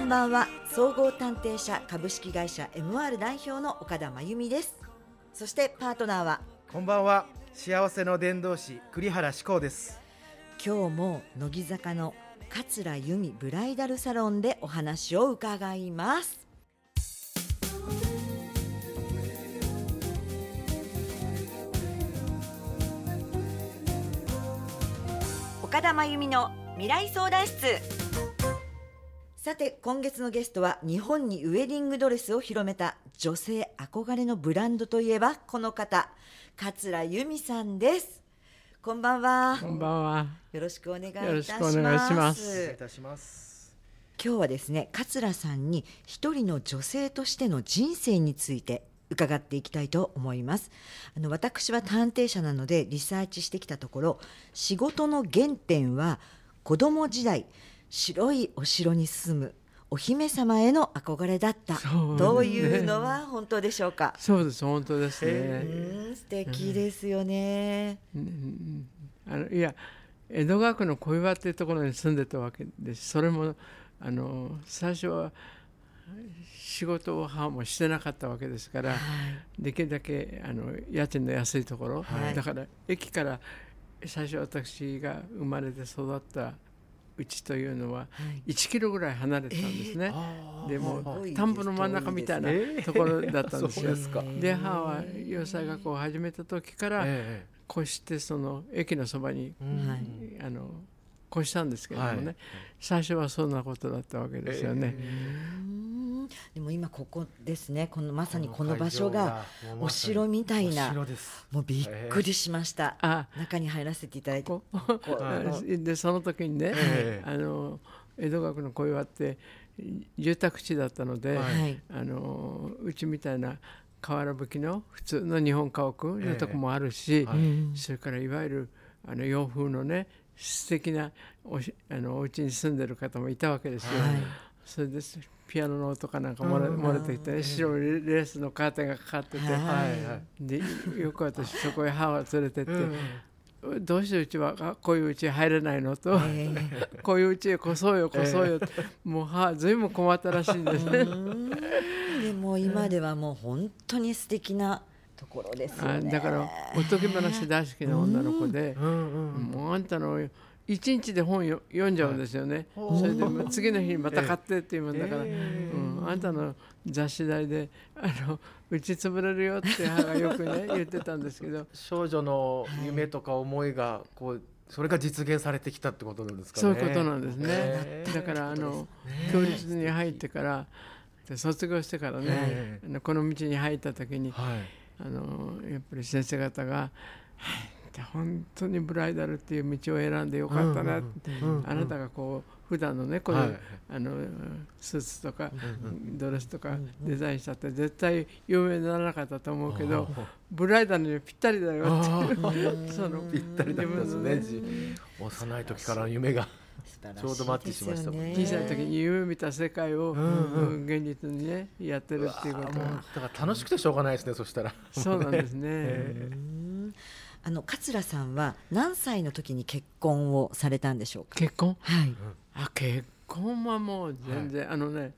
んばんは。総合探偵社株式会社 MR 代表の岡田真由美です。そしてパートナーは、 こんばんは。幸せの伝道師栗原志功です。 今日も乃木坂の桂由美ブライダルサロンでお話を伺います。岡田真由美の未来相談室。さて、今月のゲストは日本にウェディングドレスを広めた女性憧れのブランドといえばこの方、桂由美さんです。こんばんは。 こんばんは。 よろしくお願いいたします。 よろしくお願いします。 お願いいたします。 今日はですね、桂さんに一人の女性としての人生について伺っていきたいと思います。私は探偵者なのでリサーチしてきたところ、仕事の原点は子供時代白いお城に住むお姫様への憧れだった、というのは本当でしょうか？ そうです、本当ですね。 素敵ですよね。 いや、江戸川区の小岩っていうところに住んでたわけです。それも最初は仕事を母もしてなかったわけですから、できるだけ家賃の安いところ、だから駅から最初私が生まれて育ったうちというのは1キロぐらい離れてたんですね。でも田んぼの真ん中みたいなところだったんですよ。で、母は洋裁学校を始めた時から越してその駅のそばに越したんですけれどもね、最初はそんなことだったわけですよね。 でも今ここですね、まさにこの場所がお城みたいな、もうびっくりしました。中に入らせていただいて、 でその時にね、江戸川区の小岩って住宅地だったので、うちみたいな瓦葺きの普通の日本家屋のとこもあるし、それからいわゆる洋風のね素敵なお家に住んでる方もいたわけですよ。それでピアノの音かなんか漏れてきて、白いレースのカーテンがかかってて、でよく私そこへ母を連れてって、どうしてうちはこういううちへ入れないのと、こういううちへ越そうよもう母ずいぶん困ったらしいんです。でも今ではもう本当に素敵なところですよね。 だからおとぎ話大好きな女の子で、もうあんたの一日で本読んじゃうんですよね。それで次の日にまた買ってっていうもんだから、あんたの雑誌代でうち潰れるよって母がよくね言ってたんですけど、 少女の夢とか思いがそれが実現されてきたってことなんですかね。 そういうことなんですね。だから教室に入ってから卒業してからね、この道に入った時に、やっぱり先生方が本当にブライダルっていう道を選んでよかったな、あなたがこう普段のねこういうスーツとかドレスとかデザインしたって絶対有名にならなかったと思うけど、ブライダルにぴったりだよってぴったりだったんですね。幼い時からの夢がちょうどマッチしましたもんね。 小さい時に夢見た世界を現実にねやってるっていうことは、 だから楽しくてしょうがないですね。そしたらそうなんですね。 桂さんは何歳の時に結婚をされたんでしょうか？ 結婚？結婚はもう全然、あ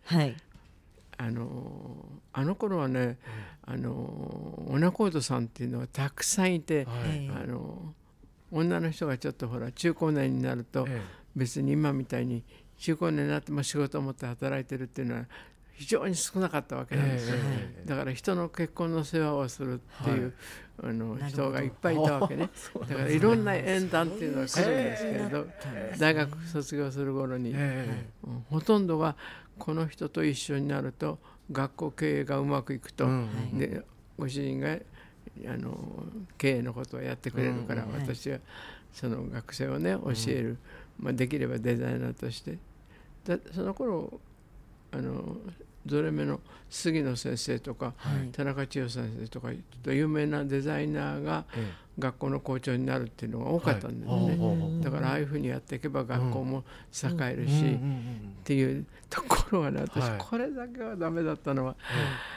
の頃はね、オナコードさんっていうのはたくさんいて、女の人がちょっとほら中高年になると、別に今みたいに中高年になっても仕事を持って働いてるっていうのは非常に少なかったわけなんですよ。だから人の結婚の世話をするっていう、人がいっぱいいたわけね。だからいろんな縁談っていうのが来るんですけれど、大学卒業する頃に、ほとんどがこの人と一緒になると学校経営がうまくいくと、でご主人が経営のことをやってくれるから、私はその学生をね教える、できればデザイナーとして。その頃ゾレ目の杉野先生とか、田中千代先生とか有名なデザイナーが学校の校長になるっていうのが多かったんですね。だからああいうふうにやっていけば学校も栄えるしっていうところはね、私これだけはダメだったのは、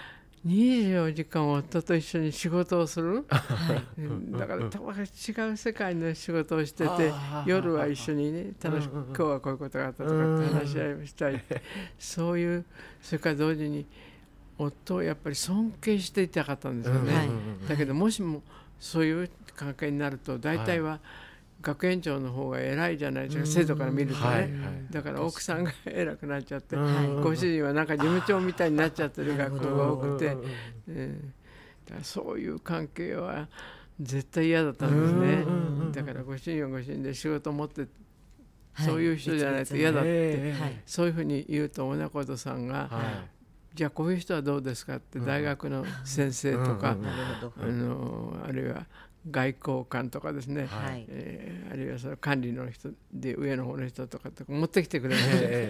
24時間夫と一緒に仕事をする、だから違う世界の仕事をしてて、夜は一緒にね楽しく今日はこういうことがあったとかって話し合いをしたい、そういう、それから同時に夫をやっぱり尊敬していたかったんですよね、だけどもしもそういう関係になると大体は学園長の方が偉いじゃないですか、生徒から見るとね、だから奥さんが偉くなっちゃって、ご主人はなんか事務長みたいになっちゃってる学校が多くて、だからそういう関係は絶対嫌だったんですね。だからご主人はご主人で仕事を持ってそういう人じゃないと嫌だって、そういうふうに言うとおなことさんが、じゃあこういう人はどうですかって大学の先生とか、あるいは外交官とかですね、あるいはその管理の人で上の方の人とかって持ってきてくれるんです、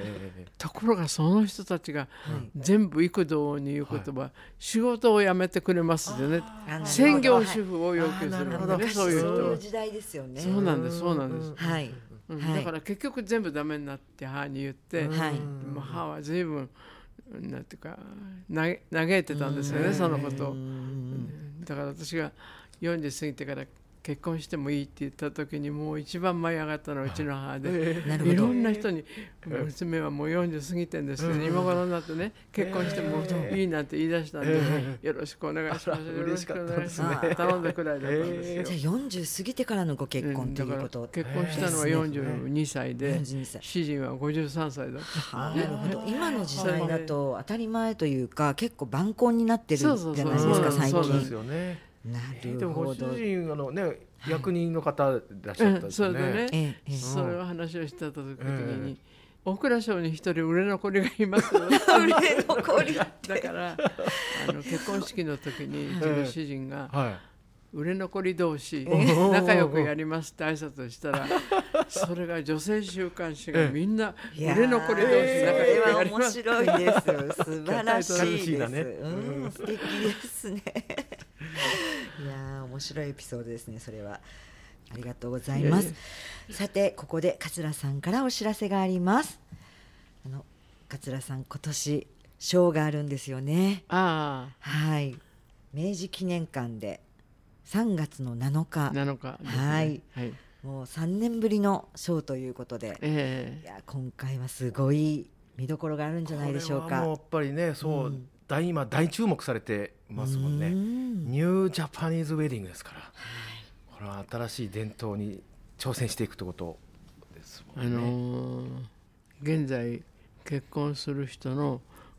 ところがその人たちが全部幾度に言う言葉、仕事を辞めてくれますでね、専業主婦を要求するんでね、そういう人は。そういう時代ですよね。 そうなんです、そうなんです。だから結局全部ダメになって母に言って、母は随分なんていうか嘆いてたんですよね、そのことを。だから私が40過ぎてから結婚してもいいって言った時にもう一番舞い上がったのはうちの母で、いろんな人に娘はもう40過ぎてんですけど、今頃になってね結婚してもいいなんて言い出したんで、よろしくお願いします、よろしくお願いします、頼んだくらいだったんですよ。 じゃあ40過ぎてからのご結婚ということ、 結婚したのは42歳で、主人は53歳だった。 なるほど。今の時代だと当たり前というか結構晩婚になってるじゃないですか、最近。 そうですよね。 なるほど。 でもご主人役人の方いらっしゃったんですよね。 そういう話をしてた時に、大蔵省に一人売れ残りがいます売れ残りだから結婚式の時にうちの主人が、売れ残り同士仲良くやりますって挨拶をしたら、それが女性週刊誌がみんな売れ残り同士仲良くやります。 面白いです。素晴らしいです。素敵ですね。いや面白いエピソードですね、それは。ありがとうございます。さてここで桂さんからお知らせがあります。桂さん今年賞があるんですよね。はい、明治記念館で3月の7日、もう3年ぶりのショーということで、いや今回はすごい見どころがあるんじゃないでしょうか。 これはもうやっぱりね、そう、今大注目されてますもんね。ニュージャパニーズウェディングですから、これは新しい伝統に挑戦していくってことですもんね。 現在結婚する人の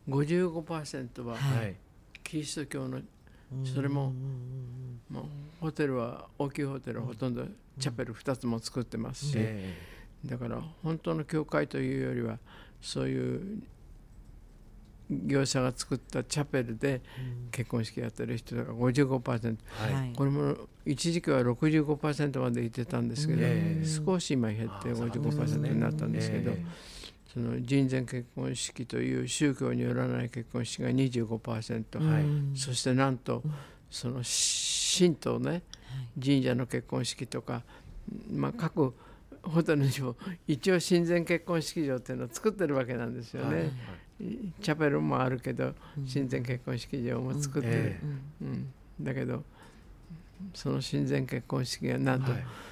55% はキリスト教の、それも、ホテルは大きいホテルはほとんどチャペル2つも作ってますし、だから本当の教会というよりはそういう業者が作ったチャペルで結婚式やってる人が 55%、これも一時期は 65% までいってたんですけど、少し今減って 55% になったんですけど、その人前結婚式という宗教によらない結婚式が 25%、そしてなんとその神道ね、神社の結婚式とか、各ホテルにも一応親善結婚式場っていうのを作ってるわけなんですよね。チャペルもあるけど親善結婚式場も作ってる、だけどその親善結婚式がなんと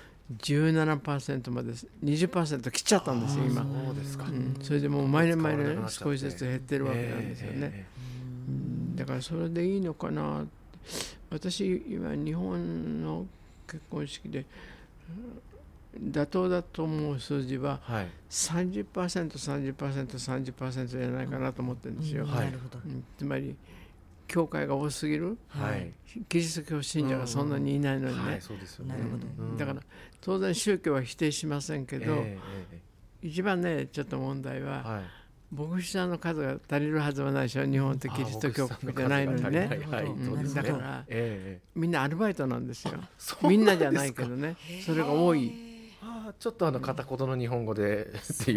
17% まで 20% 切っちゃったんですよ今。それでもう毎年毎年少しずつ減ってるわけなんですよね。だからそれでいいのかな。私今日本の結婚式で妥当だと思う数字は 30%、30%、30% じゃないかなと思ってるんですよ。つまり教会が多すぎる、キリスト教信者がそんなにいないのにね。だから当然宗教は否定しませんけど、一番ねちょっと問題は、牧師さんの数が足りるはずはないでしょ、日本ってキリスト教国じゃないのにね。だからみんなアルバイトなんですよ。みんなじゃないけどね、それが多い。 ちょっと片言の日本語でっていう、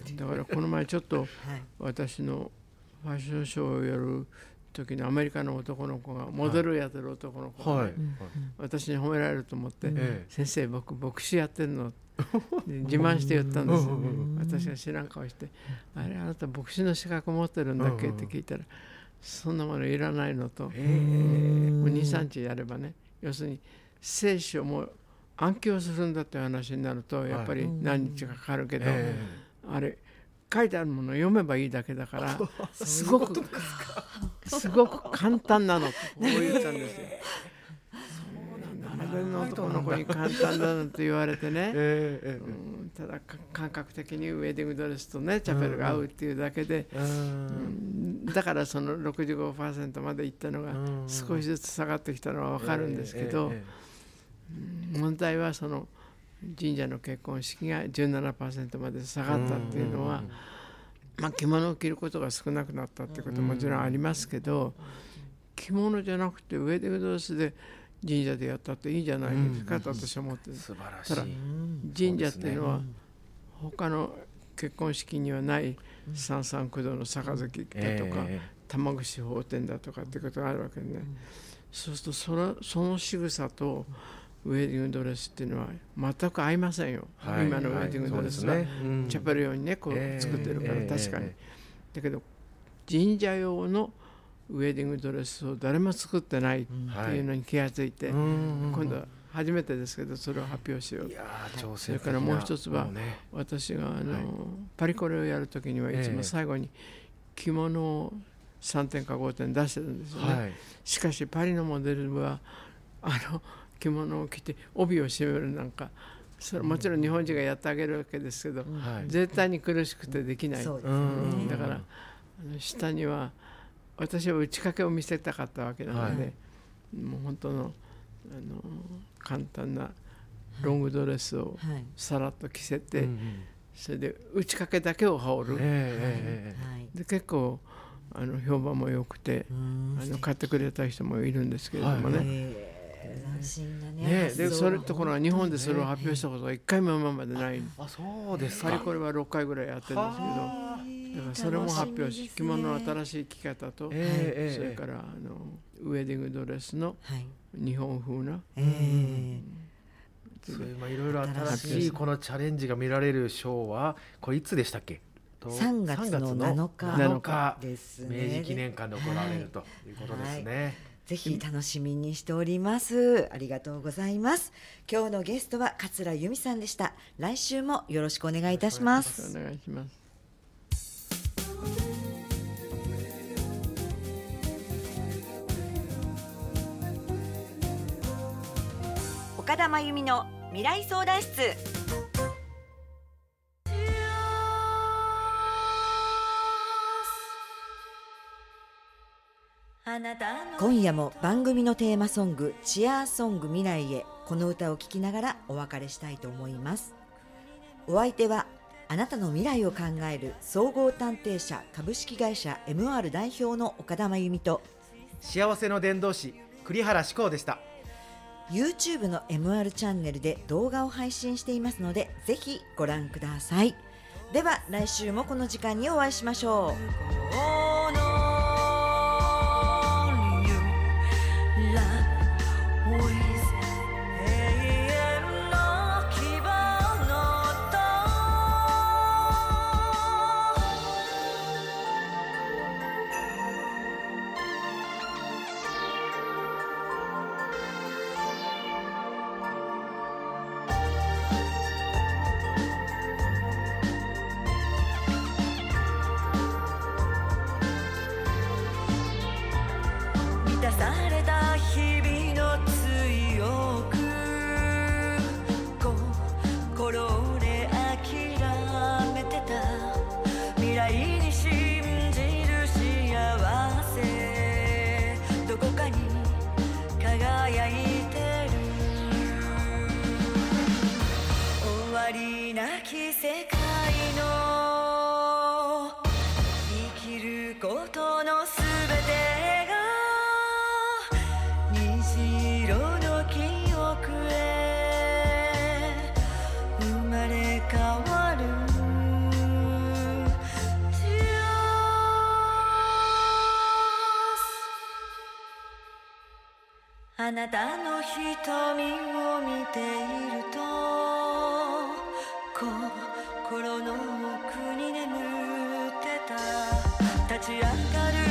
だからこの前ちょっと私のファッションショーをやる時にアメリカの男の子がモデルやってる男の子が、私に褒められると思って、先生僕牧師やってるの自慢して言ったんです。私が知らん顔して、あれあなた牧師の資格持ってるんだっけって聞いたら、 そんなものいらないのと、もう 2,3 日やればね、要するに聖書も暗記をするんだっていう話になるとやっぱり何日かかかるけど、あれ書いてあるものを読めばいいだけだからすごく簡単なのとこう言ったんですよ。7年の男の子に簡単だなんて言われてね、ただ感覚的にウェディングドレスとねチャペルが合うっていうだけで、だからその 65% までいったのが少しずつ下がってきたのは分かるんですけど、問題はその神社の結婚式が 17% まで下がったっていうのは、着物を着ることが少なくなったってことももちろんありますけど、着物じゃなくてウェディングドレスで神社でやったっていいじゃないですかと私は思ってる。 素晴らしい。 ただ神社っていうのは他の結婚式にはない三三九度の杯だとか玉串法典だとかっていうことがあるわけでね、そうするとその仕草とウェディングドレスっていうのは全く合いませんよ、今のウェディングドレスは、チャペル用にねこう作ってるから確かに、だけど神社用のウェディングドレスを誰も作ってないっていうのに気がついて、今度は初めてですけどそれを発表しよう。それからもう一つは、私がパリコレをやるときにはいつも最後に着物を3点か5点出してるんですよね、しかしパリのモデルは着物を着て帯を締めるなんか、それもちろん日本人がやってあげるわけですけど、絶対に苦しくてできない。だから下には私は打ち掛けを見せたかったわけなので、もう本当の簡単なロングドレスをさらっと着せて、それで打ち掛けだけを羽織る、で結構評判も良くて買ってくれた人もいるんですけれどもね、 斬新なね。 でそれところは日本でそれを発表したことが1回も今までない。 そうですか。 パリコレは6回ぐらいやってるんですけど、だからそれも発表し、着物の新しい着方と、それからウェディングドレスの日本風な、 いろいろ新しいこのチャレンジが見られるショーはこれいつでしたっけ ？3月の7日ですね。 明治記念館で行われるということですね。 ぜひ楽しみにしております。ありがとうございます。今日のゲストは桂由美さんでした。来週もよろしくお願いいたします。 お願いします。 岡田真由美の未来相談室。今夜も番組のテーマソングチアーソング未来へ、この歌を聴きながらお別れしたいと思います。お相手はあなたの未来を考える総合探偵社株式会社 MR 代表の岡田真由美と、 幸せの伝道師栗原志功でした。 YouTube の MR チャンネルで動画を配信していますのでぜひご覧ください。では来週もこの時間にお会いしましょう。世界の生きることのすべてが虹色の記憶へ生まれ変わる。あなたの瞳を見ていると心の奥に眠ってた立ち上がる